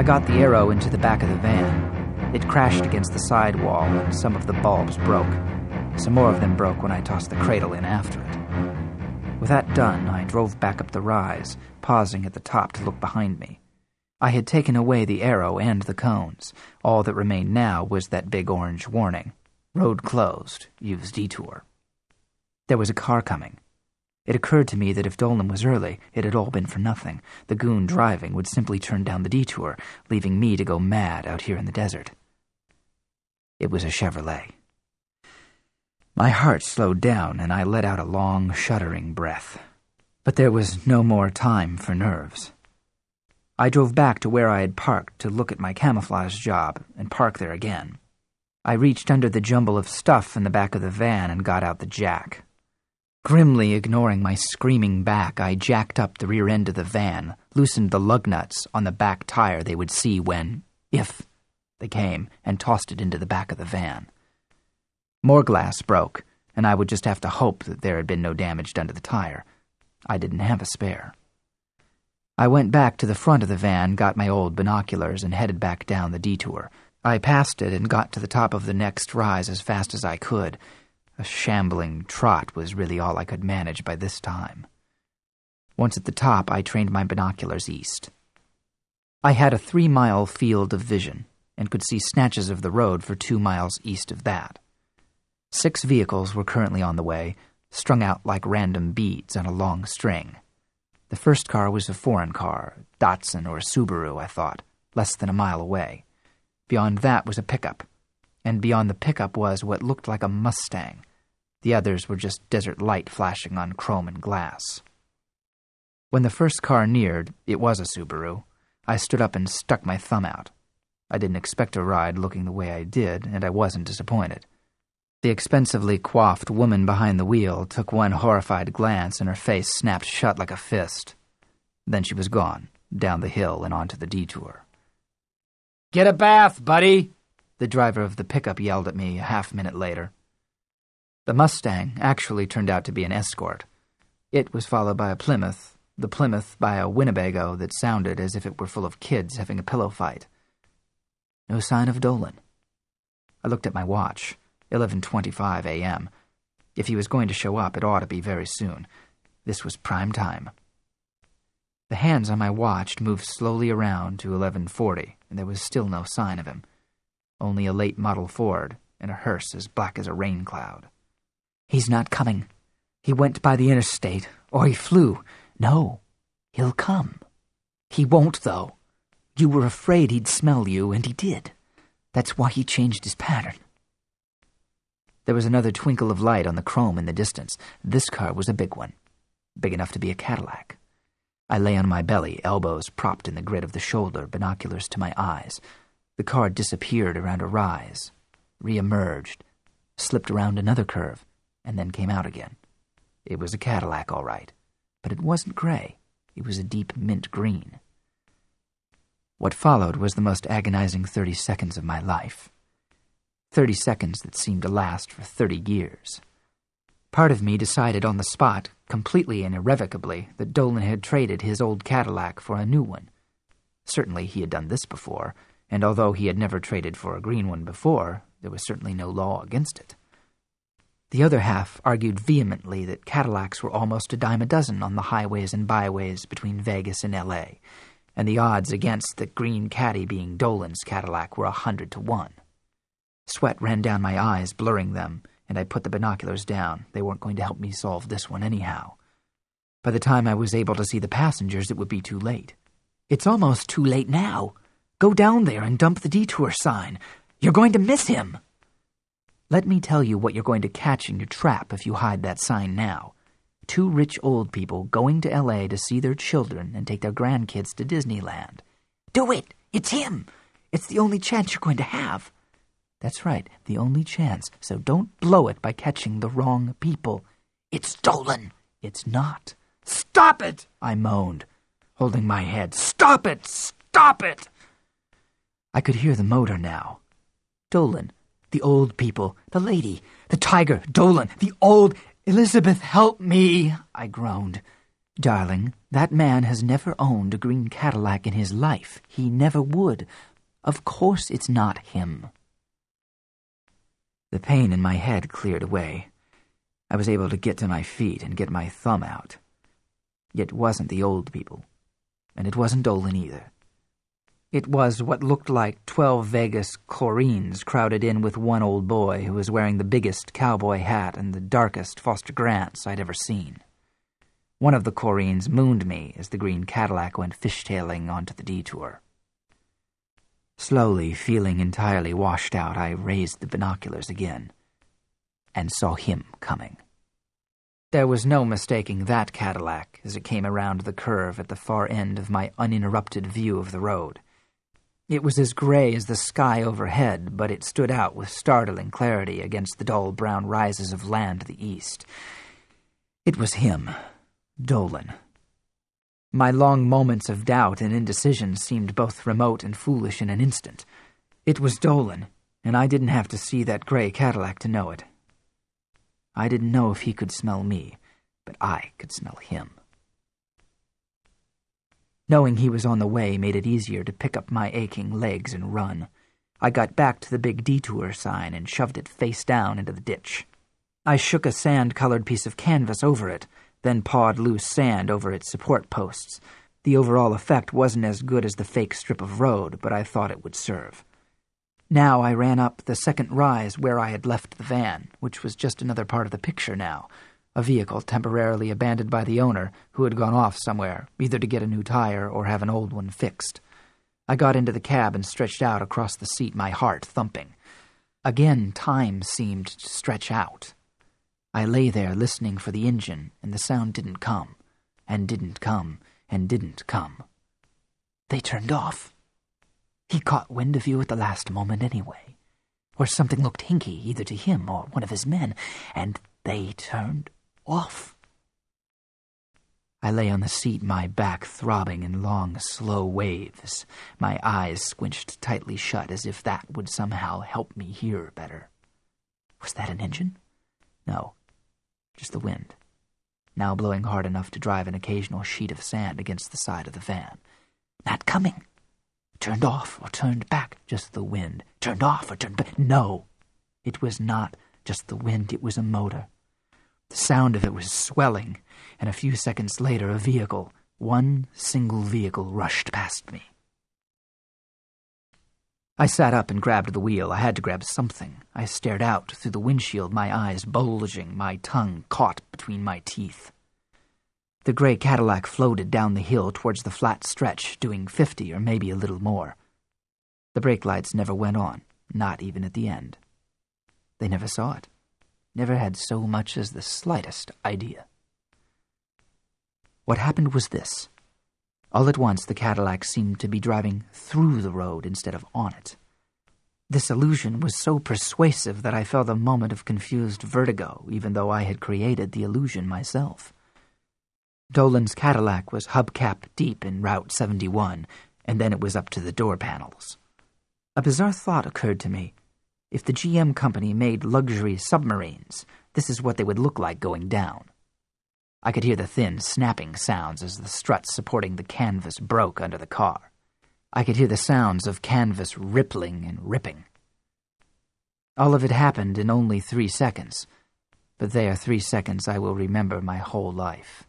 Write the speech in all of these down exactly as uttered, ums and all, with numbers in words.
I got the Arrow into the back of the van. It crashed against the sidewall, and some of the bulbs broke. Some more of them broke when I tossed the cradle in after it. With that done, I drove back up the rise, pausing at the top to look behind me. I had taken away the Arrow and the cones. All that remained now was that big orange warning. Road closed. Use detour. There was a car coming. It occurred to me that if Dolan was early, it had all been for nothing. The goon driving would simply turn down the detour, leaving me to go mad out here in the desert. It was a Chevrolet. My heart slowed down, and I let out a long, shuddering breath. But there was no more time for nerves. I drove back to where I had parked to look at my camouflage job and park there again. I reached under the jumble of stuff in the back of the van and got out the jack. Grimly ignoring my screaming back, I jacked up the rear end of the van, loosened the lug nuts on the back tire they would see when, if, they came, and tossed it into the back of the van. More glass broke, and I would just have to hope that there had been no damage done to the tire. I didn't have a spare. I went back to the front of the van, got my old binoculars, and headed back down the detour. I passed it and got to the top of the next rise as fast as I could. A shambling trot was really all I could manage by this time. Once at the top, I trained my binoculars east. I had a three-mile field of vision and could see snatches of the road for two miles east of that. Six vehicles were currently on the way, strung out like random beads on a long string. The first car was a foreign car, Datsun or Subaru, I thought, less than a mile away. Beyond that was a pickup, and beyond the pickup was what looked like a Mustang. The others were just desert light flashing on chrome and glass. When the first car neared, it was a Subaru. I stood up and stuck my thumb out. I didn't expect a ride looking the way I did, and I wasn't disappointed. The expensively coiffed woman behind the wheel took one horrified glance, and her face snapped shut like a fist. Then she was gone, down the hill and onto the detour. "Get a bath, buddy!" the driver of the pickup yelled at me a half-minute later. The Mustang actually turned out to be an escort. It was followed by a Plymouth, the Plymouth by a Winnebago that sounded as if it were full of kids having a pillow fight. No sign of Dolan. I looked at my watch. eleven twenty-five a.m. If he was going to show up, it ought to be very soon. This was prime time. The hands on my watch moved slowly around to eleven forty, and there was still no sign of him. Only a late model Ford and a hearse as black as a rain cloud. He's not coming. He went by the interstate, or he flew. No, he'll come. He won't, though. You were afraid he'd smell you, and he did. That's why he changed his pattern. There was another twinkle of light on the chrome in the distance. This car was a big one, big enough to be a Cadillac. I lay on my belly, elbows propped in the grit of the shoulder, binoculars to my eyes. The car disappeared around a rise, re-emerged, slipped around another curve, and then came out again. It was a Cadillac, all right, but it wasn't gray. It was a deep mint green. What followed was the most agonizing thirty seconds of my life. Thirty seconds that seemed to last for thirty years. Part of me decided on the spot, completely and irrevocably, that Dolan had traded his old Cadillac for a new one. Certainly he had done this before, and although he had never traded for a green one before, there was certainly no law against it. The other half argued vehemently that Cadillacs were almost a dime a dozen on the highways and byways between Vegas and L A, and the odds against the green Caddy being Dolan's Cadillac were a hundred to one. Sweat ran down my eyes, blurring them, and I put the binoculars down. They weren't going to help me solve this one anyhow. By the time I was able to see the passengers, it would be too late. "It's almost too late now. Go down there and dump the detour sign. You're going to miss him." Let me tell you what you're going to catch in your trap if you hide that sign now. Two rich old people going to L A to see their children and take their grandkids to Disneyland. Do it! It's him! It's the only chance you're going to have. That's right, the only chance, so don't blow it by catching the wrong people. It's Dolan. It's not. Stop it! I moaned, holding my head. Stop it! Stop it! I could hear the motor now. Dolan, the old people, the lady, the tiger, Dolan, the old... Elizabeth, help me, I groaned. Darling, that man has never owned a green Cadillac in his life. He never would. Of course it's not him. The pain in my head cleared away. I was able to get to my feet and get my thumb out. It wasn't the old people, and it wasn't Dolan either. It was what looked like twelve Vegas chlorines crowded in with one old boy who was wearing the biggest cowboy hat and the darkest Foster Grants I'd ever seen. One of the chlorines mooned me as the green Cadillac went fishtailing onto the detour. Slowly, feeling entirely washed out, I raised the binoculars again and saw him coming. There was no mistaking that Cadillac as it came around the curve at the far end of my uninterrupted view of the road. It was as gray as the sky overhead, but it stood out with startling clarity against the dull brown rises of land to the east. It was him, Dolan. My long moments of doubt and indecision seemed both remote and foolish in an instant. It was Dolan, and I didn't have to see that gray Cadillac to know it. I didn't know if he could smell me, but I could smell him. Knowing he was on the way made it easier to pick up my aching legs and run. I got back to the big detour sign and shoved it face down into the ditch. I shook a sand-colored piece of canvas over it, then pawed loose sand over its support posts. The overall effect wasn't as good as the fake strip of road, but I thought it would serve. Now I ran up the second rise where I had left the van, which was just another part of the picture now, a vehicle temporarily abandoned by the owner who had gone off somewhere, either to get a new tire or have an old one fixed. I got into the cab and stretched out across the seat, my heart thumping. Again, time seemed to stretch out. I lay there listening for the engine, and the sound didn't come, and didn't come, and didn't come. They turned off. He caught wind of you at the last moment anyway, or something looked hinky either to him or one of his men, and they turned off. I lay on the seat, my back throbbing in long, slow waves, my eyes squinched tightly shut as if that would somehow help me hear better. Was that an engine? No. Just the wind, now blowing hard enough to drive an occasional sheet of sand against the side of the van. Not coming. Turned off or turned back, just the wind. Turned off or turned back. No, it was not just the wind, it was a motor. The sound of it was swelling, and a few seconds later a vehicle, one single vehicle, rushed past me. I sat up and grabbed the wheel. I had to grab something. I stared out through the windshield, my eyes bulging, my tongue caught between my teeth. The gray Cadillac floated down the hill towards the flat stretch, doing fifty or maybe a little more. The brake lights never went on, not even at the end. They never saw it, never had so much as the slightest idea. What happened was this. All at once, the Cadillac seemed to be driving through the road instead of on it. This illusion was so persuasive that I felt a moment of confused vertigo, even though I had created the illusion myself. Dolan's Cadillac was hubcap deep in Route seventy-one, and then it was up to the door panels. A bizarre thought occurred to me. If the G M company made luxury submarines, this is what they would look like going down. I could hear the thin, snapping sounds as the struts supporting the canvas broke under the car. I could hear the sounds of canvas rippling and ripping. All of it happened in only three seconds, but they are three seconds I will remember my whole life.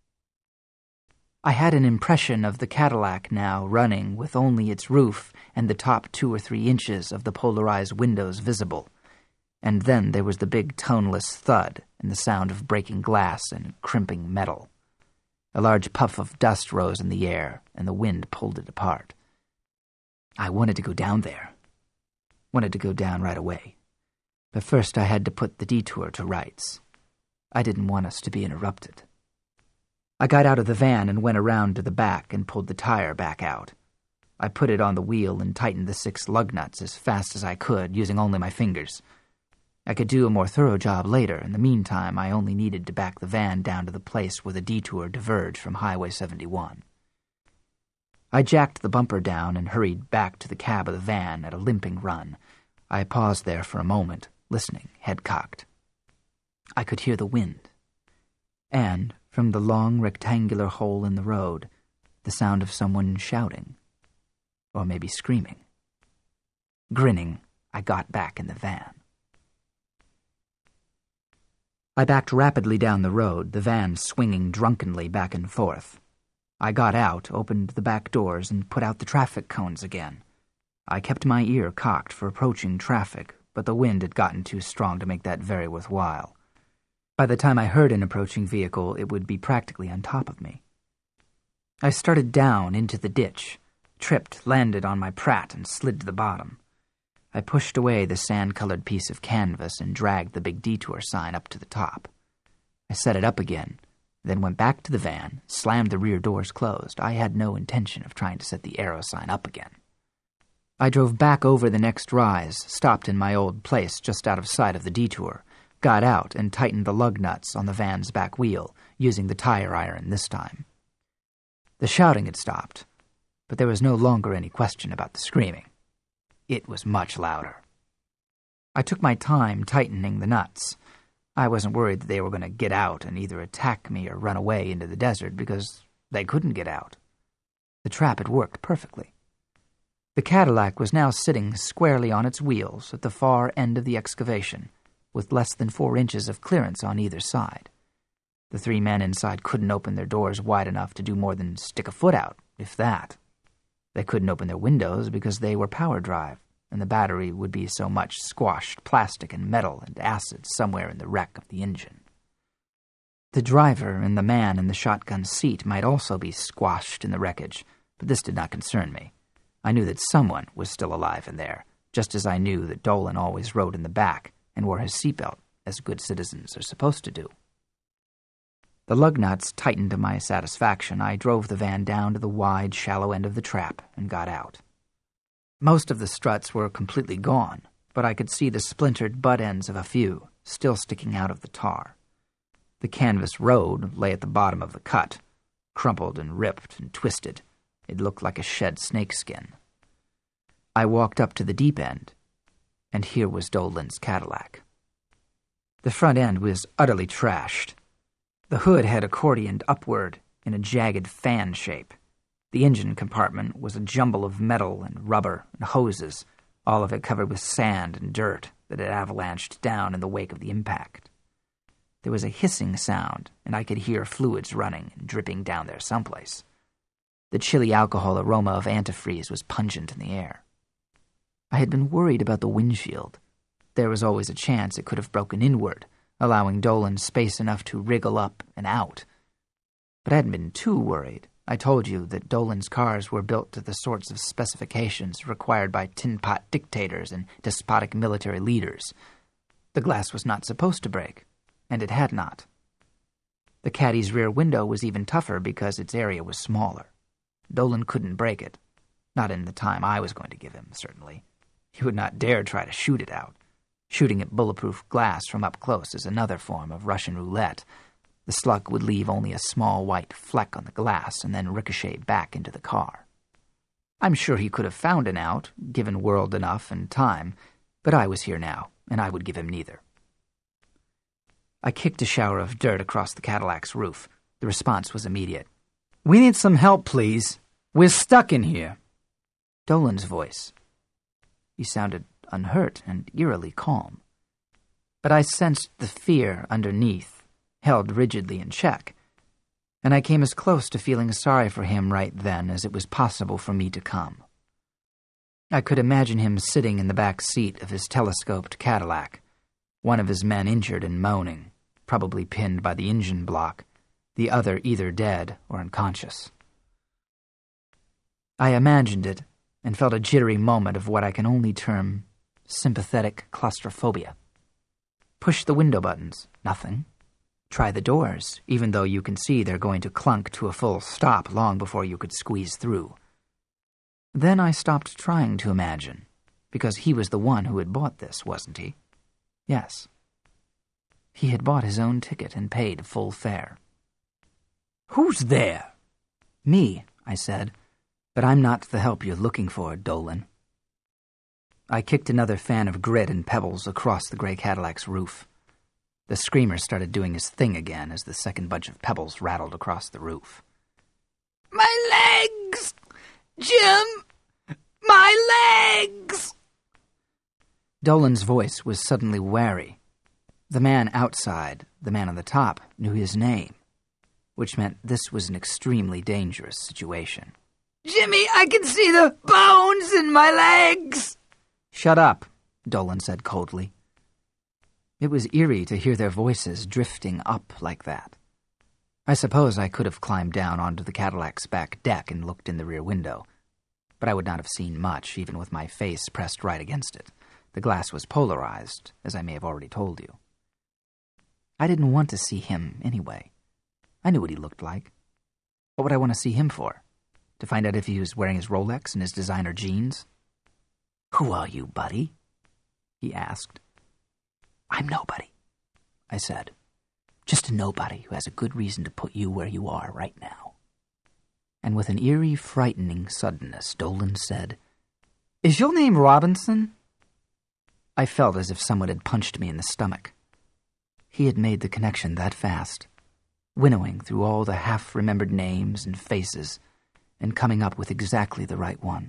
I had an impression of the Cadillac now running with only its roof and the top two or three inches of the polarized windows visible. And then there was the big toneless thud and the sound of breaking glass and crimping metal. A large puff of dust rose in the air, and the wind pulled it apart. I wanted to go down there. Wanted to go down right away. But first I had to put the detour to rights. I didn't want us to be interrupted. I got out of the van and went around to the back and pulled the tire back out. I put it on the wheel and tightened the six lug nuts as fast as I could, using only my fingers. I could do a more thorough job later. In the meantime, I only needed to back the van down to the place where the detour diverged from Highway seventy-one. I jacked the bumper down and hurried back to the cab of the van at a limping run. I paused there for a moment, listening, head cocked. I could hear the wind. And, From the long rectangular hole in the road, the sound of someone shouting, or maybe screaming. Grinning, I got back in the van. I backed rapidly down the road, the van swinging drunkenly back and forth. I got out, opened the back doors, and put out the traffic cones again. I kept my ear cocked for approaching traffic, but the wind had gotten too strong to make that very worthwhile. By the time I heard an approaching vehicle, it would be practically on top of me. I started down into the ditch, tripped, landed on my Pratt, and slid to the bottom. I pushed away the sand-colored piece of canvas and dragged the big detour sign up to the top. I set it up again, then went back to the van, slammed the rear doors closed. I had no intention of trying to set the arrow sign up again. I drove back over the next rise, stopped in my old place just out of sight of the detour, got out and tightened the lug nuts on the van's back wheel, using the tire iron this time. The shouting had stopped, but there was no longer any question about the screaming. It was much louder. I took my time tightening the nuts. I wasn't worried that they were going to get out and either attack me or run away into the desert, because they couldn't get out. The trap had worked perfectly. The Cadillac was now sitting squarely on its wheels at the far end of the excavation, with less than four inches of clearance on either side. The three men inside couldn't open their doors wide enough to do more than stick a foot out, if that. They couldn't open their windows because they were power drive, and the battery would be so much squashed plastic and metal and acid somewhere in the wreck of the engine. The driver and the man in the shotgun seat might also be squashed in the wreckage, but this did not concern me. I knew that someone was still alive in there, just as I knew that Dolan always rode in the back and wore his seatbelt, as good citizens are supposed to do. The lug nuts tightened to my satisfaction. I drove the van down to the wide, shallow end of the trap and got out. Most of the struts were completely gone, but I could see the splintered butt ends of a few still sticking out of the tar. The canvas road lay at the bottom of the cut, crumpled and ripped and twisted. It looked like a shed snakeskin. I walked up to the deep end, and here was Dolan's Cadillac. The front end was utterly trashed. The hood had accordioned upward in a jagged fan shape. The engine compartment was a jumble of metal and rubber and hoses, all of it covered with sand and dirt that had avalanched down in the wake of the impact. There was a hissing sound, and I could hear fluids running and dripping down there someplace. The chilly alcohol aroma of antifreeze was pungent in the air. I had been worried about the windshield. There was always a chance it could have broken inward, allowing Dolan space enough to wriggle up and out. But I hadn't been too worried. I told you that Dolan's cars were built to the sorts of specifications required by tin-pot dictators and despotic military leaders. The glass was not supposed to break, and it had not. The Caddy's rear window was even tougher because its area was smaller. Dolan couldn't break it. Not in the time I was going to give him, certainly. He would not dare try to shoot it out. Shooting at bulletproof glass from up close is another form of Russian roulette. The slug would leave only a small white fleck on the glass and then ricochet back into the car. I'm sure he could have found an out, given world enough and time, but I was here now, and I would give him neither. I kicked a shower of dirt across the Cadillac's roof. The response was immediate. "We need some help, please. We're stuck in here." Dolan's voice. He sounded unhurt and eerily calm. But I sensed the fear underneath, held rigidly in check, and I came as close to feeling sorry for him right then as it was possible for me to come. I could imagine him sitting in the back seat of his telescoped Cadillac, one of his men injured and moaning, probably pinned by the engine block, the other either dead or unconscious. I imagined it and felt a jittery moment of what I can only term sympathetic claustrophobia. Push the window buttons, nothing. Try the doors, even though you can see they're going to clunk to a full stop long before you could squeeze through. Then I stopped trying to imagine, because he was the one who had bought this, wasn't he? Yes. He had bought his own ticket and paid full fare. "Who's there?" "Me," I said, "but I'm not the help you're looking for, Dolan." I kicked another fan of grit and pebbles across the gray Cadillac's roof. The screamer started doing his thing again as the second bunch of pebbles rattled across the roof. My legs! Jim! My legs! Dolan's voice was suddenly wary. The man outside, the man on the top, knew his name, which meant this was an extremely dangerous situation. Jimmy, I can see the bones in my legs! Shut up, Dolan said coldly. It was eerie to hear their voices drifting up like that. I suppose I could have climbed down onto the Cadillac's back deck and looked in the rear window, but I would not have seen much, even with my face pressed right against it. The glass was polarized, as I may have already told you. I didn't want to see him anyway. I knew what he looked like. What would I want to see him for? To find out if he was wearing his Rolex and his designer jeans? "Who are you, buddy?" he asked. "I'm nobody," I said. "Just a nobody who has a good reason to put you where you are right now." And with an eerie, frightening suddenness, Dolan said, "Is your name Robinson?" I felt as if someone had punched me in the stomach. He had made the connection that fast, winnowing through all the half-remembered names and faces, and coming up with exactly the right one.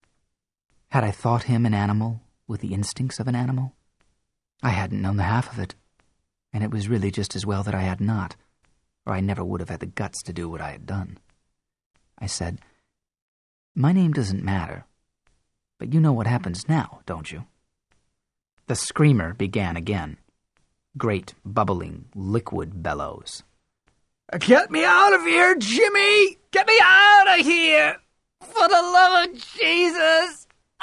Had I thought him an animal with the instincts of an animal? I hadn't known the half of it, and it was really just as well that I had not, or I never would have had the guts to do what I had done. I said, "My name doesn't matter, but you know what happens now, don't you?" The screamer began again. Great, bubbling, liquid bellows. Get me out of here, Jimmy! Get me out of here! For the love of Jesus!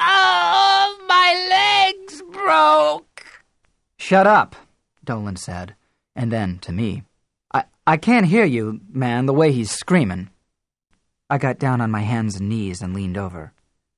Oh, my legs broke! "Shut up," Dolan said, and then, to me, I, I can't hear you, man, the way he's screaming." I got down on my hands and knees and leaned over.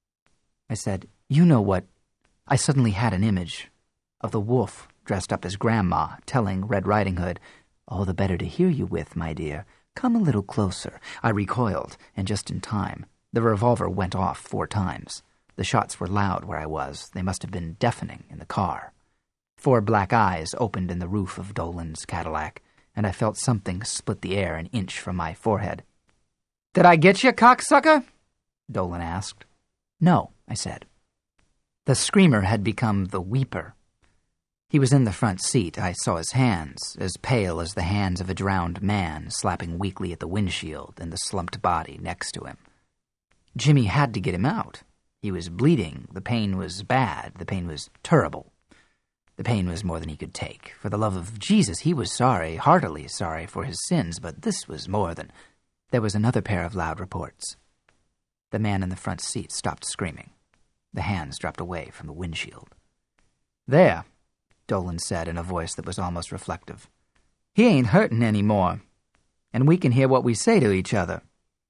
I said, "You know what?" I suddenly had an image of the wolf dressed up as Grandma, telling Red Riding Hood, "All the better to hear you with, my dear. Come a little closer." I recoiled, and just in time. The revolver went off four times. The shots were loud where I was. They must have been deafening in the car. Four black eyes opened in the roof of Dolan's Cadillac, and I felt something split the air an inch from my forehead. "Did I get you, cocksucker?" Dolan asked. "No," I said. The screamer had become the weeper. He was in the front seat. I saw his hands, as pale as the hands of a drowned man, slapping weakly at the windshield and the slumped body next to him. Jimmy had to get him out. He was bleeding. The pain was bad. The pain was terrible. The pain was more than he could take. For the love of Jesus, he was sorry, heartily sorry for his sins, but this was more than... There was another pair of loud reports. The man in the front seat stopped screaming. The hands dropped away from the windshield. "There," Dolan said in a voice that was almost reflective. "He ain't hurting any more, and we can hear what we say to each other."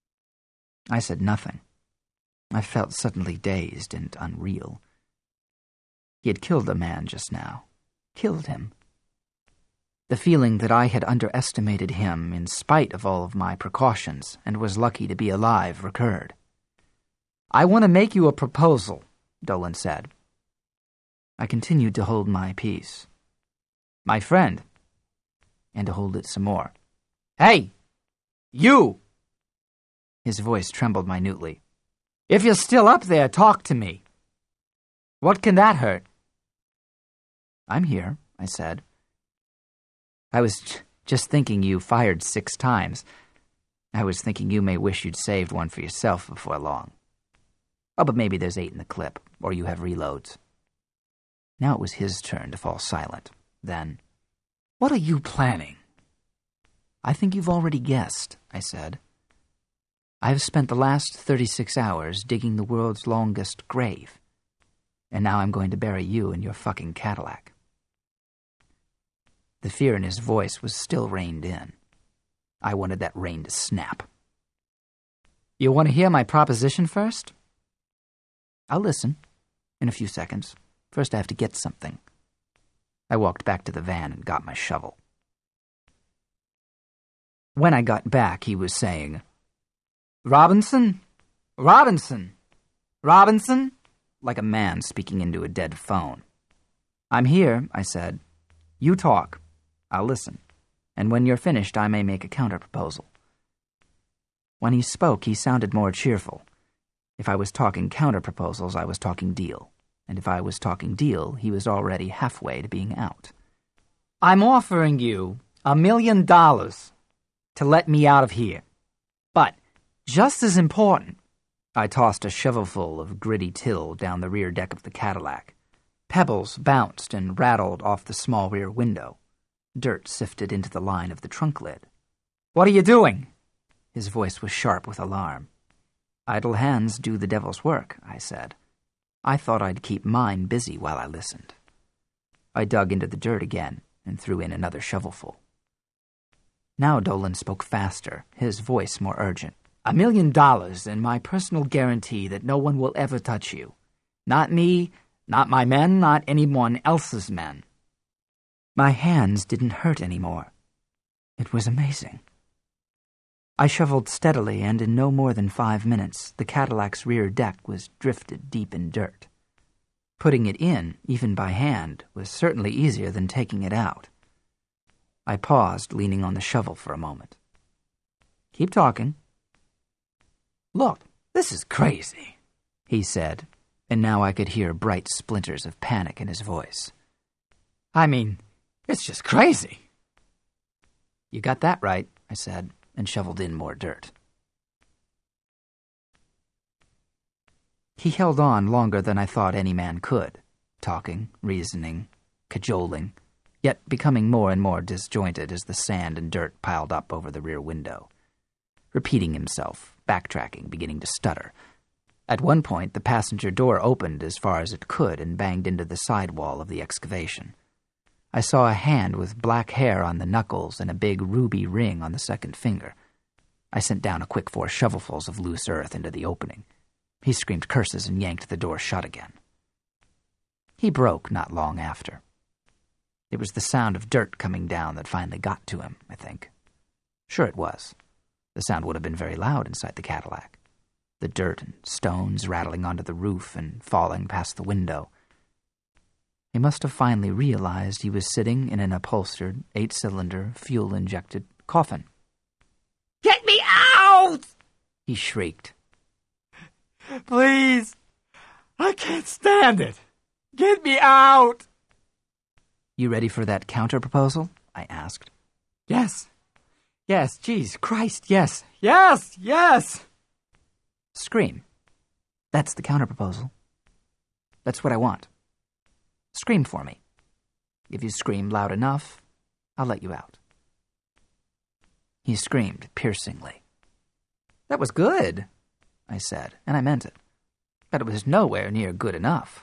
I said nothing. I felt suddenly dazed and unreal. He had killed a man just now. Killed him. The feeling that I had underestimated him in spite of all of my precautions and was lucky to be alive recurred. "I want to make you a proposal," Dolan said. I continued to hold my peace. "My friend," and to hold it some more. "Hey! You!" His voice trembled minutely. "If you're still up there, talk to me. What can that hurt?" "I'm here," I said. "I was j- just thinking you fired six times. I was thinking you may wish you'd saved one for yourself before long. Oh, but maybe there's eight in the clip, or you have reloads." Now it was his turn to fall silent. Then, "What are you planning?" "I think you've already guessed," I said. "I have spent the last thirty-six hours digging the world's longest grave, and now I'm going to bury you in your fucking Cadillac." The fear in his voice was still reined in. I wanted that rein to snap. "You want to hear my proposition first?" "I'll listen. In a few seconds. First I have to get something." I walked back to the van and got my shovel. When I got back, he was saying, "Robinson? Robinson? Robinson?" like a man speaking into a dead phone. "I'm here," I said. "You talk." I'll listen, and when you're finished, I may make a counter-proposal. When he spoke, he sounded more cheerful. If I was talking counter-proposals, I was talking deal. And if I was talking deal, he was already halfway to being out. I'm offering you a million dollars to let me out of here. But, just as important, I tossed a shovelful of gritty till down the rear deck of the Cadillac. Pebbles bounced and rattled off the small rear window. Dirt sifted into the line of the trunk lid. What are you doing? His voice was sharp with alarm. Idle hands do the devil's work, I said. I thought I'd keep mine busy while I listened. I dug into the dirt again and threw in another shovelful. Now Dolan spoke faster, his voice more urgent. A million dollars and my personal guarantee that no one will ever touch you. Not me, not my men, not anyone else's men. My hands didn't hurt anymore. It was amazing. I shoveled steadily, and in no more than five minutes, the Cadillac's rear deck was drifted deep in dirt. Putting it in, even by hand, was certainly easier than taking it out. I paused, leaning on the shovel for a moment. Keep talking. Look, this is crazy, he said, and now I could hear bright splinters of panic in his voice. I mean, it's just crazy. You got that right, I said, and shoveled in more dirt. He held on longer than I thought any man could, talking, reasoning, cajoling, yet becoming more and more disjointed as the sand and dirt piled up over the rear window. Repeating himself, backtracking, beginning to stutter. At one point, the passenger door opened as far as it could and banged into the side wall of the excavation. I saw a hand with black hair on the knuckles and a big ruby ring on the second finger. I sent down a quick four shovelfuls of loose earth into the opening. He screamed curses and yanked the door shut again. He broke not long after. It was the sound of dirt coming down that finally got to him, I think. Sure it was. The sound would have been very loud inside the Cadillac. The dirt and stones rattling onto the roof and falling past the window. He must have finally realized he was sitting in an upholstered, eight-cylinder, fuel-injected coffin. Get me out! He shrieked. Please! I can't stand it! Get me out! You ready for that counter-proposal? I asked. Yes. Yes, Jesus Christ, yes. Yes, yes! Scream. That's the counter-proposal. That's what I want. Scream for me. If you scream loud enough, I'll let you out. He screamed piercingly. That was good, I said, and I meant it. But it was nowhere near good enough.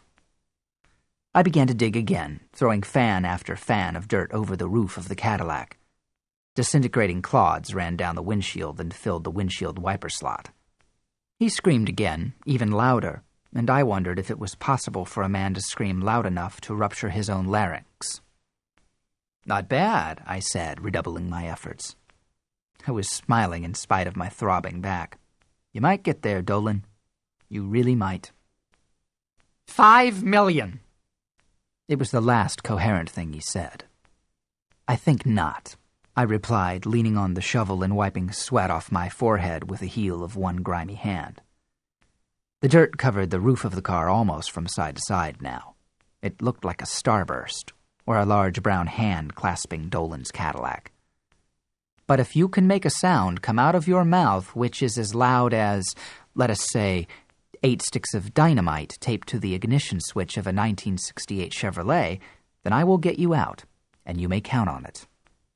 I began to dig again, throwing fan after fan of dirt over the roof of the Cadillac. Disintegrating clods ran down the windshield and filled the windshield wiper slot. He screamed again, even louder, and I wondered if it was possible for a man to scream loud enough to rupture his own larynx. Not bad, I said, redoubling my efforts. I was smiling in spite of my throbbing back. You might get there, Dolan. You really might. Five million. It was the last coherent thing he said. I think not, I replied, leaning on the shovel and wiping sweat off my forehead with the heel of one grimy hand. The dirt covered the roof of the car almost from side to side now. It looked like a starburst, or a large brown hand clasping Dolan's Cadillac. But if you can make a sound come out of your mouth which is as loud as, let us say, eight sticks of dynamite taped to the ignition switch of a nineteen sixty-eight Chevrolet, then I will get you out, and you may count on it.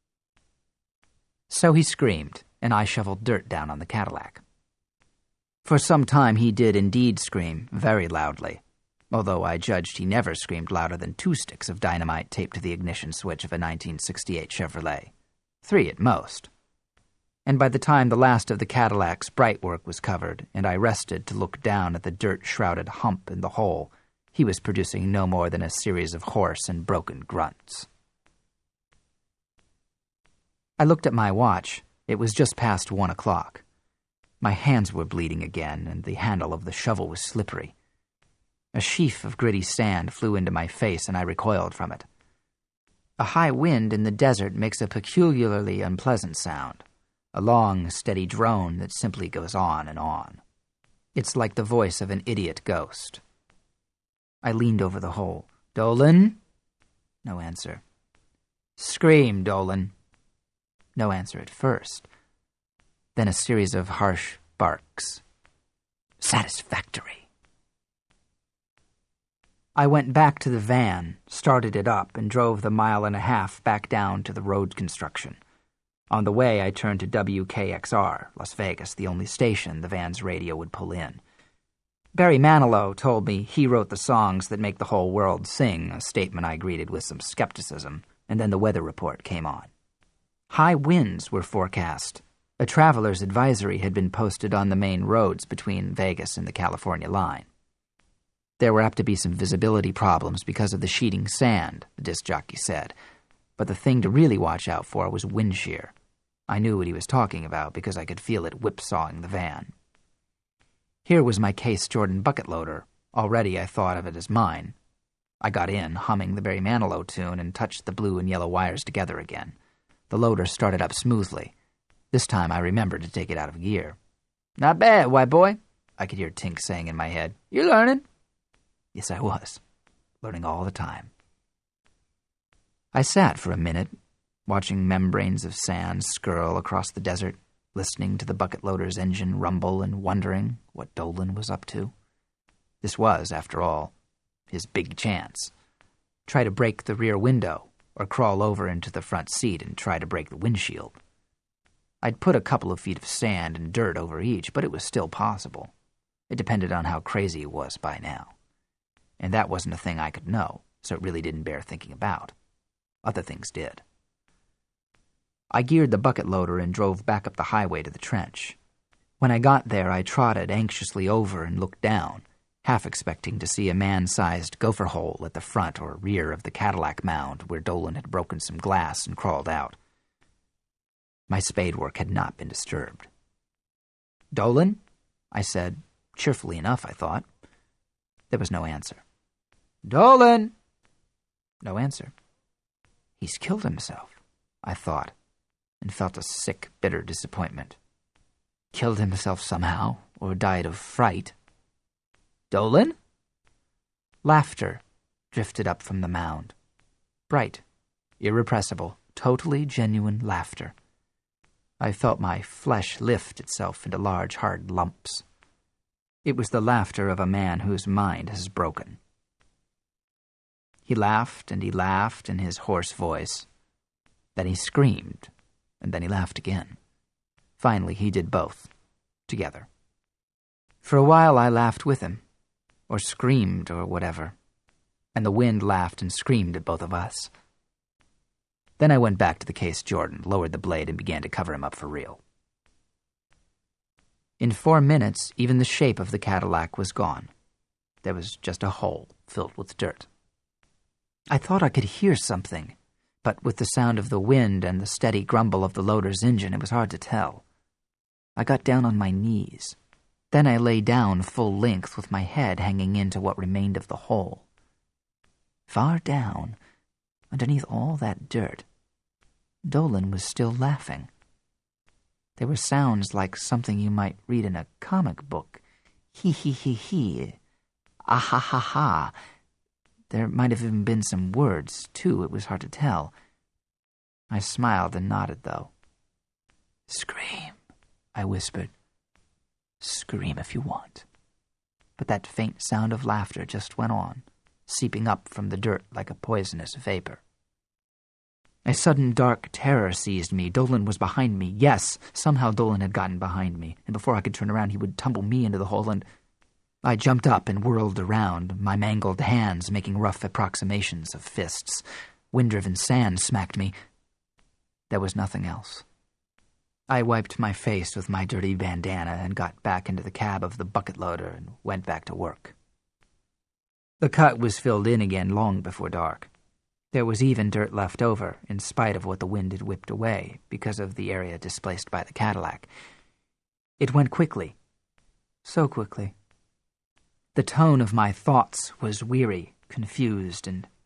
So he screamed, and I shoveled dirt down on the Cadillac. For some time he did indeed scream, very loudly, although I judged he never screamed louder than two sticks of dynamite taped to the ignition switch of a nineteen sixty-eight Chevrolet. Three at most. And by the time the last of the Cadillac's bright work was covered, and I rested to look down at the dirt-shrouded hump in the hole, he was producing no more than a series of hoarse and broken grunts. I looked at my watch. It was just past one o'clock. My hands were bleeding again, and the handle of the shovel was slippery. A sheaf of gritty sand flew into my face, and I recoiled from it. A high wind in the desert makes a peculiarly unpleasant sound, a long, steady drone that simply goes on and on. It's like the voice of an idiot ghost. I leaned over the hole. "Dolan?" No answer. "Scream, Dolan." No answer at first. Then a series of harsh barks. Satisfactory. I went back to the van, started it up, and drove the mile and a half back down to the road construction. On the way, I turned to W K X R, Las Vegas, the only station the van's radio would pull in. Barry Manilow told me he wrote the songs that make the whole world sing, a statement I greeted with some skepticism, and then the weather report came on. High winds were forecast. A traveler's advisory had been posted on the main roads between Vegas and the California line. There were apt to be some visibility problems because of the sheeting sand, the disc jockey said, but the thing to really watch out for was wind shear. I knew what he was talking about because I could feel it whipsawing the van. Here was my Case Jordan bucket loader. Already I thought of it as mine. I got in, humming the Barry Manilow tune, and touched the blue and yellow wires together again. The loader started up smoothly. This time I remembered to take it out of gear. "Not bad, white boy," I could hear Tink saying in my head. "You learning?" Yes, I was. Learning all the time. I sat for a minute, watching membranes of sand skirl across the desert, listening to the bucket loader's engine rumble and wondering what Dolan was up to. This was, after all, his big chance. Try to break the rear window, or crawl over into the front seat and try to break the windshield. I'd put a couple of feet of sand and dirt over each, but it was still possible. It depended on how crazy he was by now. And that wasn't a thing I could know, so it really didn't bear thinking about. Other things did. I geared the bucket loader and drove back up the highway to the trench. When I got there, I trotted anxiously over and looked down, half expecting to see a man-sized gopher hole at the front or rear of the Cadillac mound where Dolan had broken some glass and crawled out. My spade work had not been disturbed. "Dolan?" I said, cheerfully enough, I thought. There was no answer. "Dolan!" No answer. He's killed himself, I thought, and felt a sick, bitter disappointment. Killed himself somehow, or died of fright. "Dolan?" Laughter drifted up from the mound. Bright, irrepressible, totally genuine laughter. I felt my flesh lift itself into large, hard lumps. It was the laughter of a man whose mind has broken. He laughed and he laughed in his hoarse voice. Then he screamed, and then he laughed again. Finally, he did both, together. For a while I laughed with him, or screamed or whatever, and the wind laughed and screamed at both of us. Then I went back to the Case Jordan, lowered the blade, and began to cover him up for real. In four minutes, even the shape of the Cadillac was gone. There was just a hole filled with dirt. I thought I could hear something, but with the sound of the wind and the steady grumble of the loader's engine, it was hard to tell. I got down on my knees. Then I lay down full length with my head hanging into what remained of the hole. Far down, underneath all that dirt, Dolan was still laughing. There were sounds like something you might read in a comic book. He, he, he, he. Ah, ha, ha, ha. There might have even been some words, too. It was hard to tell. I smiled and nodded, though. "Scream," I whispered. "Scream if you want." But that faint sound of laughter just went on, seeping up from the dirt like a poisonous vapor. A sudden dark terror seized me. Dolan was behind me. Yes, somehow Dolan had gotten behind me, and before I could turn around he would tumble me into the hole, and I jumped up and whirled around, my mangled hands making rough approximations of fists. Wind-driven sand smacked me. There was nothing else. I wiped my face with my dirty bandana and got back into the cab of the bucket loader and went back to work. The cut was filled in again long before dark. There was even dirt left over, in spite of what the wind had whipped away, because of the area displaced by the Cadillac. It went quickly. So quickly. The tone of my thoughts was weary, confused, and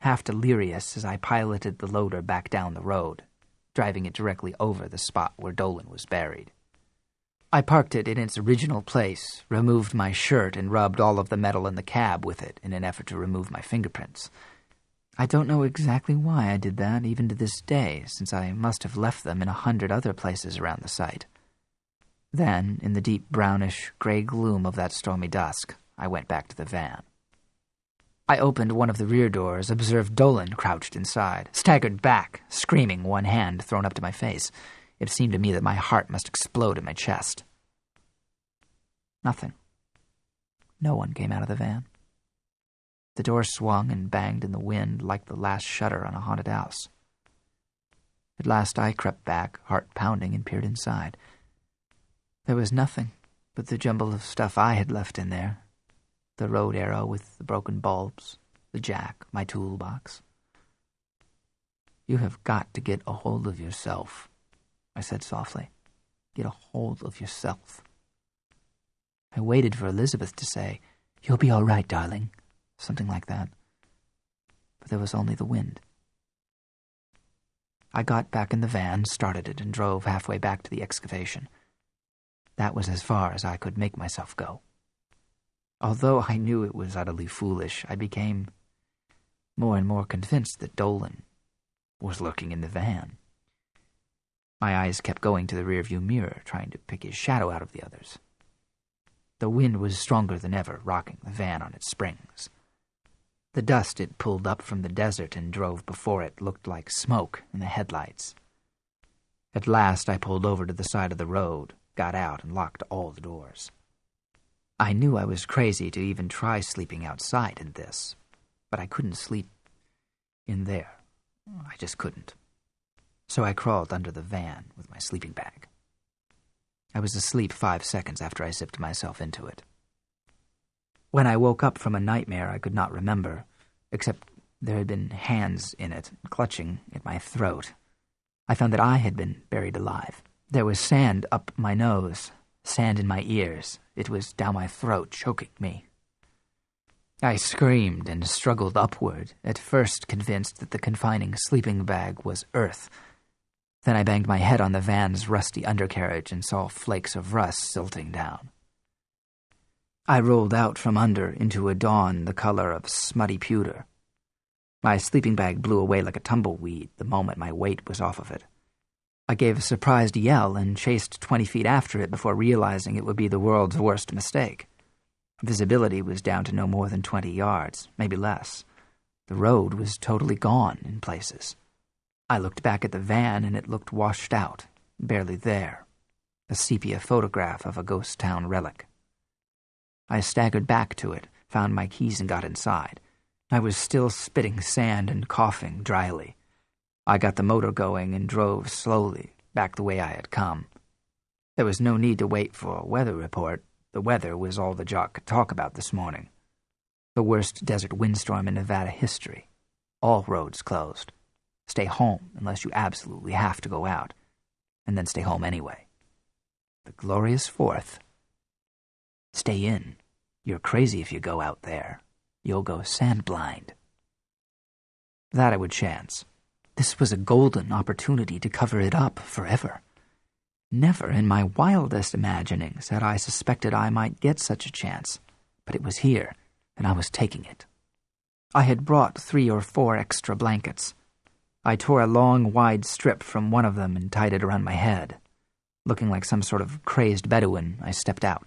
half delirious as I piloted the loader back down the road, driving it directly over the spot where Dolan was buried. I parked it in its original place, removed my shirt, and rubbed all of the metal in the cab with it in an effort to remove my fingerprints. I don't know exactly why I did that, even to this day, since I must have left them in a hundred other places around the site. Then, in the deep brownish, gray gloom of that stormy dusk, I went back to the van. I opened one of the rear doors, observed Dolan crouched inside, staggered back, screaming, one hand thrown up to my face. It seemed to me that my heart must explode in my chest. Nothing. No one came out of the van. The door swung and banged in the wind like the last shutter on a haunted house. At last I crept back, heart pounding, and peered inside. There was nothing but the jumble of stuff I had left in there. The road arrow with the broken bulbs, the jack, my toolbox. "You have got to get a hold of yourself," I said softly. "Get a hold of yourself." I waited for Elizabeth to say, "You'll be all right, darling," something like that. But there was only the wind. I got back in the van, started it, and drove halfway back to the excavation. That was as far as I could make myself go. Although I knew it was utterly foolish, I became more and more convinced that Dolan was lurking in the van. My eyes kept going to the rearview mirror, trying to pick his shadow out of the others. The wind was stronger than ever, rocking the van on its springs. The dust it pulled up from the desert and drove before it looked like smoke in the headlights. At last I pulled over to the side of the road, got out, and locked all the doors. I knew I was crazy to even try sleeping outside in this, but I couldn't sleep in there. I just couldn't. So I crawled under the van with my sleeping bag. I was asleep five seconds after I zipped myself into it. When I woke up from a nightmare I could not remember, except there had been hands in it, clutching at my throat. I found that I had been buried alive. There was sand up my nose, sand in my ears. It was down my throat, choking me. I screamed and struggled upward, at first convinced that the confining sleeping bag was earth. Then I banged my head on the van's rusty undercarriage and saw flakes of rust silting down. I rolled out from under into a dawn the color of smutty pewter. My sleeping bag blew away like a tumbleweed the moment my weight was off of it. I gave a surprised yell and chased twenty feet after it before realizing it would be the world's worst mistake. Visibility was down to no more than twenty yards, maybe less. The road was totally gone in places. I looked back at the van and it looked washed out, barely there, a sepia photograph of a ghost town relic. I staggered back to it, found my keys and got inside. I was still spitting sand and coughing dryly. I got the motor going and drove slowly back the way I had come. There was no need to wait for a weather report. The weather was all the Jock could talk about this morning. The worst desert windstorm in Nevada history. All roads closed. Stay home unless you absolutely have to go out, and then stay home anyway. The glorious fourth. Stay in. You're crazy if you go out there. You'll go sandblind. That I would chance. This was a golden opportunity to cover it up forever. Never in my wildest imaginings had I suspected I might get such a chance, but it was here, and I was taking it. I had brought three or four extra blankets. I tore a long, wide strip from one of them and tied it around my head. Looking like some sort of crazed Bedouin, I stepped out.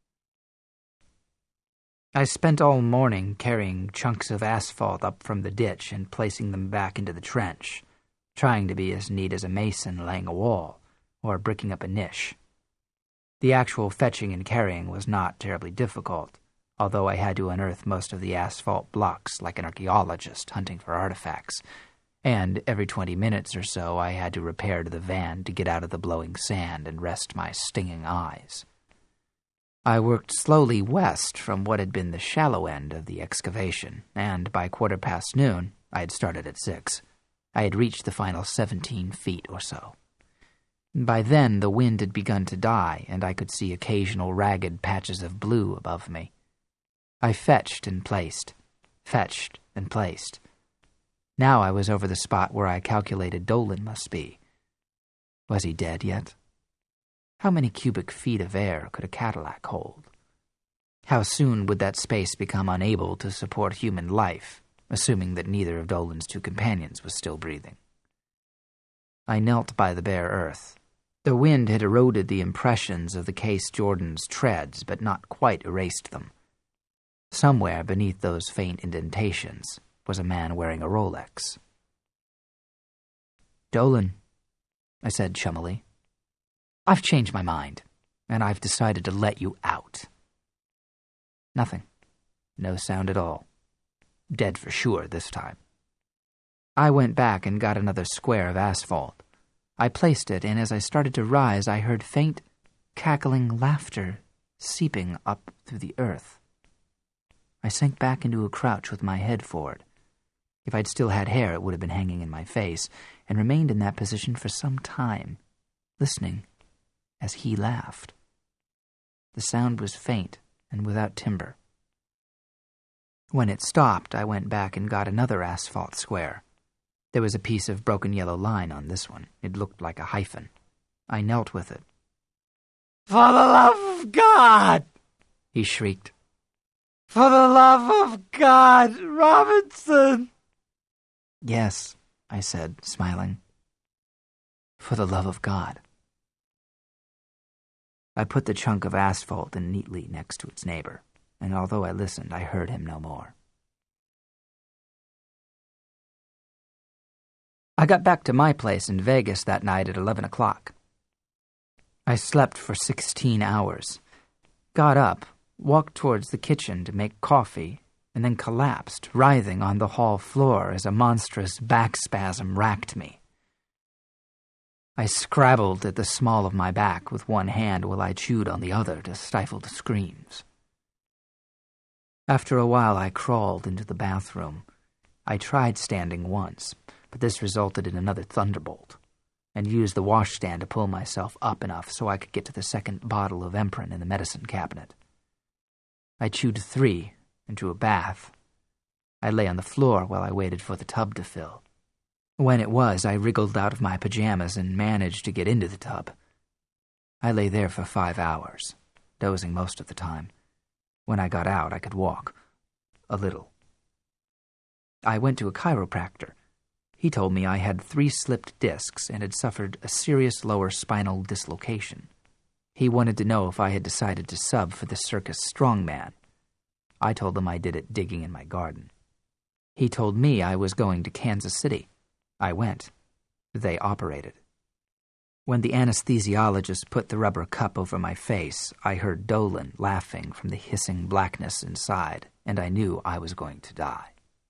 I spent all morning carrying chunks of asphalt up from the ditch and placing them back into the trench, trying to be as neat as a mason laying a wall, or bricking up a niche. The actual fetching and carrying was not terribly difficult, although I had to unearth most of the asphalt blocks like an archaeologist hunting for artifacts, and every twenty minutes or so I had to repair to the van to get out of the blowing sand and rest my stinging eyes. I worked slowly west from what had been the shallow end of the excavation, and by quarter past noon, I had started at six. I had reached the final seventeen feet or so. By then, the wind had begun to die, and I could see occasional ragged patches of blue above me. I fetched and placed, fetched and placed. Now I was over the spot where I calculated Dolan must be. Was he dead yet? How many cubic feet of air could a Cadillac hold? How soon would that space become unable to support human life, assuming that neither of Dolan's two companions was still breathing? I knelt by the bare earth. The wind had eroded the impressions of the Case Jordan's treads, but not quite erased them. Somewhere beneath those faint indentations was a man wearing a Rolex. "Dolan," I said chummily, "I've changed my mind, and I've decided to let you out." Nothing. No sound at all. Dead for sure this time. I went back and got another square of asphalt. I placed it, and as I started to rise, I heard faint, cackling laughter seeping up through the earth. I sank back into a crouch with my head forward. If I'd still had hair, it would have been hanging in my face, and remained in that position for some time, listening as he laughed. The sound was faint and without timbre. When it stopped, I went back and got another asphalt square. There was a piece of broken yellow line on this one. It looked like a hyphen. I knelt with it. "For the love of God!" he shrieked. "For the love of God, Robinson!" "Yes," I said, smiling. "For the love of God." I put the chunk of asphalt in neatly next to its neighbor, and although I listened, I heard him no more. I got back to my place in Vegas that night at eleven o'clock. I slept for sixteen hours, got up, walked towards the kitchen to make coffee, and then collapsed, writhing on the hall floor as a monstrous back spasm racked me. I scrabbled at the small of my back with one hand while I chewed on the other to stifle the screams. After a while, I crawled into the bathroom. I tried standing once, but this resulted in another thunderbolt, and used the washstand to pull myself up enough so I could get to the second bottle of Emprin in the medicine cabinet. I chewed three and drew a bath. I lay on the floor while I waited for the tub to fill. When it was, I wriggled out of my pajamas and managed to get into the tub. I lay there for five hours, dozing most of the time. When I got out, I could walk. A little. I went to a chiropractor. He told me I had three slipped discs and had suffered a serious lower spinal dislocation. He wanted to know if I had decided to sub for the circus strongman. I told him I did it digging in my garden. He told me I was going to Kansas City. I went. They operated. When the anesthesiologist put the rubber cup over my face, I heard Dolan laughing from the hissing blackness inside, and I knew I was going to die.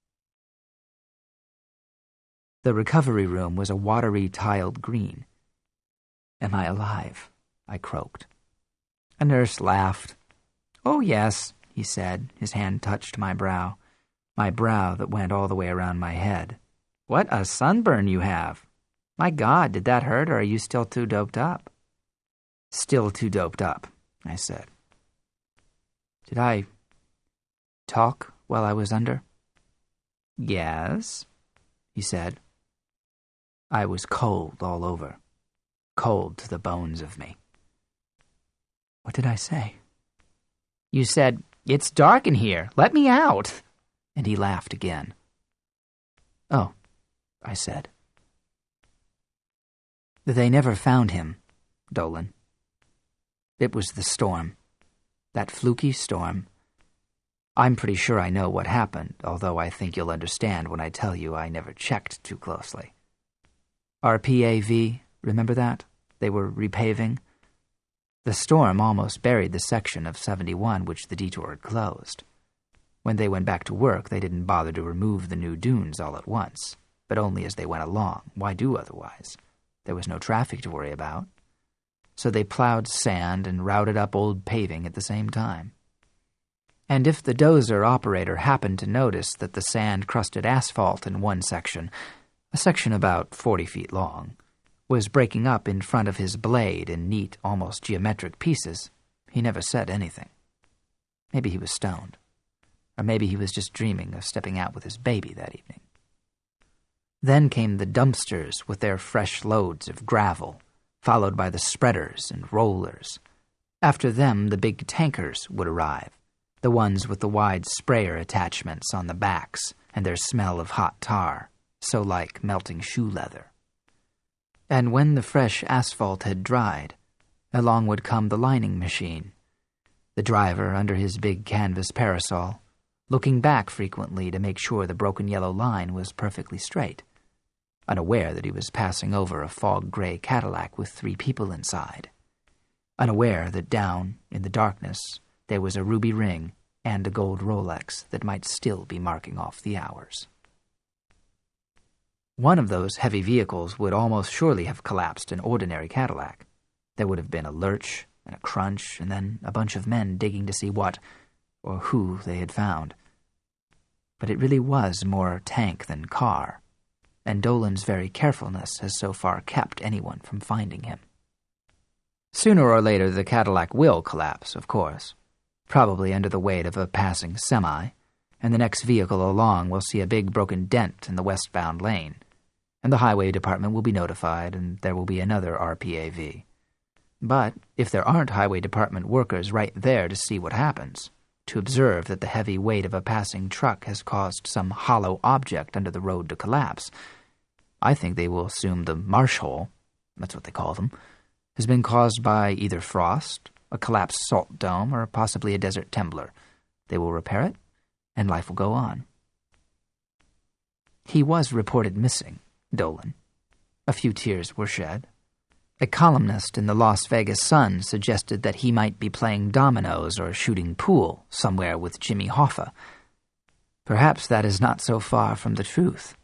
The recovery room was a watery tiled green. "Am I alive?" I croaked. A nurse laughed. "Oh, yes," he said. His hand touched my brow, my brow that went all the way around my head. "What a sunburn you have! My God, did that hurt, or are you still too doped up?" "Still too doped up," I said. "Did I talk while I was under?" "Yes," he said. I was cold all over, cold to the bones of me. "What did I say?" "You said, 'It's dark in here. Let me out.'" And he laughed again. "Oh," I said. They never found him, Dolan. It was the storm. That fluky storm. I'm pretty sure I know what happened, although I think you'll understand when I tell you I never checked too closely. R P A V, remember that? They were repaving. The storm almost buried the section of seventy-one which the detour had closed. When they went back to work, they didn't bother to remove the new dunes all at once, but only as they went along. Why do otherwise? There was no traffic to worry about. So they plowed sand and routed up old paving at the same time. And if the dozer operator happened to notice that the sand-crusted asphalt in one section, a section about forty feet long, was breaking up in front of his blade in neat, almost geometric pieces, he never said anything. Maybe he was stoned. Or maybe he was just dreaming of stepping out with his baby that evening. Then came the dumpsters with their fresh loads of gravel, followed by the spreaders and rollers. After them, the big tankers would arrive, the ones with the wide sprayer attachments on the backs and their smell of hot tar, so like melting shoe leather. And when the fresh asphalt had dried, along would come the lining machine, the driver under his big canvas parasol, looking back frequently to make sure the broken yellow line was perfectly straight, unaware that he was passing over a fog-gray Cadillac with three people inside, unaware that down in the darkness there was a ruby ring and a gold Rolex that might still be marking off the hours. One of those heavy vehicles would almost surely have collapsed an ordinary Cadillac. There would have been a lurch and a crunch, and then a bunch of men digging to see what or who they had found. But it really was more tank than car, and Dolan's very carefulness has so far kept anyone from finding him. Sooner or later the Cadillac will collapse, of course, probably under the weight of a passing semi, and the next vehicle along will see a big broken dent in the westbound lane, and the highway department will be notified, and there will be another R P A V. But if there aren't highway department workers right there to see what happens, to observe that the heavy weight of a passing truck has caused some hollow object under the road to collapse, I think they will assume the marsh hole, that's what they call them, has been caused by either frost, a collapsed salt dome, or possibly a desert tumbler. They will repair it, and life will go on. He was reported missing, Dolan. A few tears were shed. A columnist in the Las Vegas Sun suggested that he might be playing dominoes or shooting pool somewhere with Jimmy Hoffa. Perhaps that is not so far from the truth.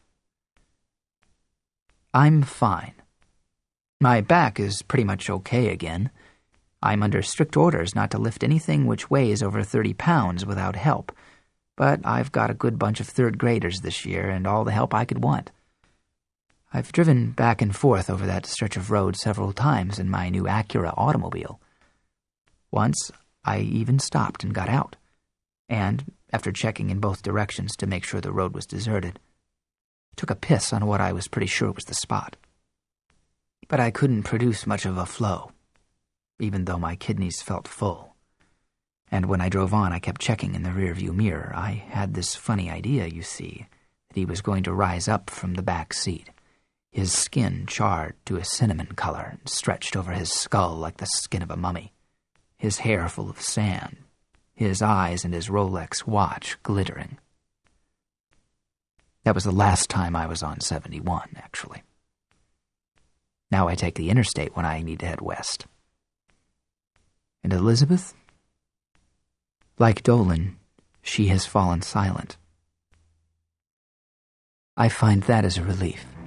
I'm fine. My back is pretty much okay again. I'm under strict orders not to lift anything which weighs over thirty pounds without help, but I've got a good bunch of third graders this year and all the help I could want. I've driven back and forth over that stretch of road several times in my new Acura automobile. Once, I even stopped and got out, and, after checking in both directions to make sure the road was deserted, took a piss on what I was pretty sure was the spot. But I couldn't produce much of a flow, even though my kidneys felt full. And when I drove on, I kept checking in the rearview mirror. I had this funny idea, you see, that he was going to rise up from the back seat, his skin charred to a cinnamon color and stretched over his skull like the skin of a mummy, his hair full of sand, his eyes and his Rolex watch glittering. That was the last time I was on seventy-one, actually. Now I take the interstate when I need to head west. And Elizabeth? Like Dolan, she has fallen silent. I find that as a relief.